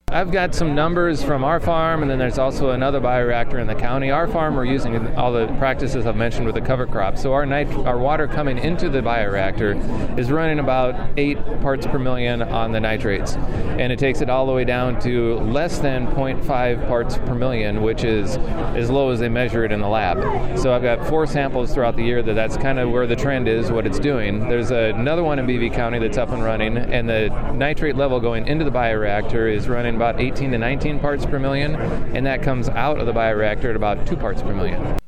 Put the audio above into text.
I've got some numbers from our farm, and then there's also another bioreactor in the county. Our farm, we're using all the practices I've mentioned with the cover crop. So our water coming into the bioreactor is running about 8 parts per million on the nitrates. And it takes it all the way down to less than 0.5 parts per million, which is as low as they measure it in the lab. So I've got 4 samples throughout the year that's kind of where the trend is, what it's doing. There's another one in BV County that's up and running, and the nitrate level going into the bioreactor is running about 18 to 19 parts per million, and that comes out of the bioreactor at about 2 parts per million.